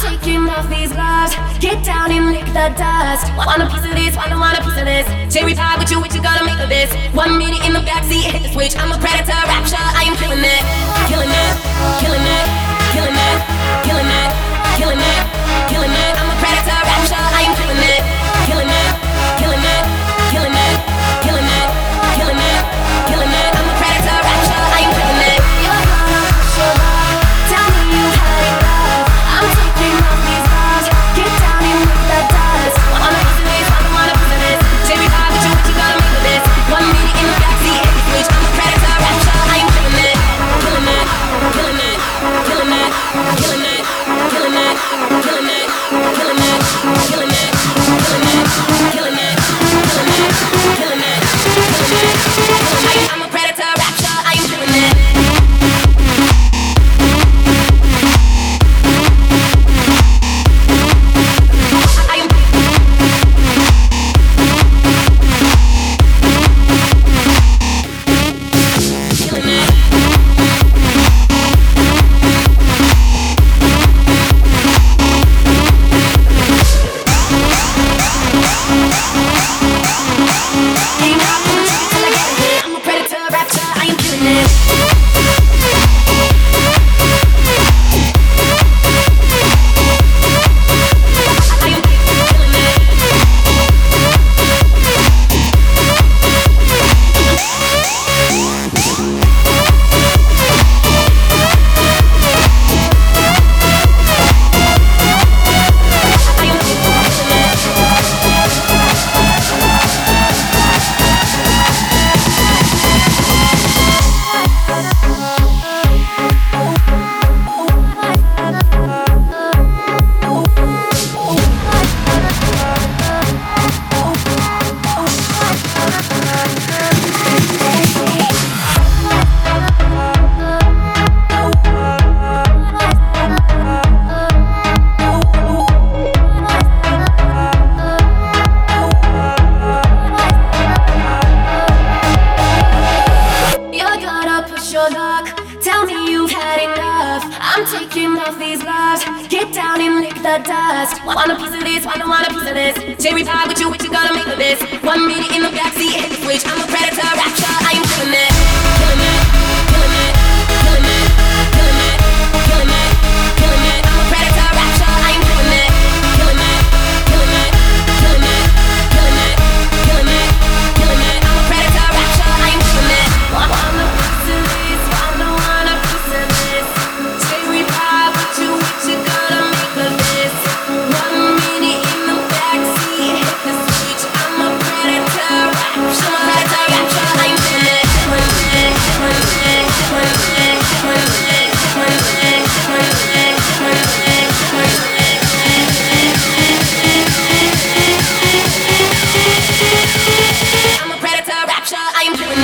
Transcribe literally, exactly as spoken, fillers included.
taking off these gloves. Get down and lick the dust. Want a piece of this, wanna want a piece of this. Cherry pie with you, what you gonna make of this? One minute in the backseat, hit the switch. I'm a predator, rapture, I am killing it. Killing it, killing it, killing it, killing it, killing it, killing it. I'm a predator, rapture, I am killing it. Killing it, killing it, killing it, killing it, killing it, killing it. I'm a predator, rapture, I am killing it. You're gonna push your luck. Tell me you had enough. I'm taking off these gloves. Get down and lick the dust. Want a piece of this, want a want a piece of this. Cherry pie with you, what you gonna make of this? One minute in the backseat, hit the switch. I'm a predator, rapture, I am killing it. Killing it, killing it, killing it, killing it, killing it, killing it, killing it, killing it, killing it, killing it, killing it, killing it, killing it. I'm a predator, rapture, I am killing it. Tell me you've had enough. I'm taking off these gloves. Get down and lick the dust. Want a piece of this, wanna want a piece of this. Cherry pie with you, what you gonna make of this? One minute in the backseat, hit the switch. I'm a predator, rapture, I am killing it. Killing it.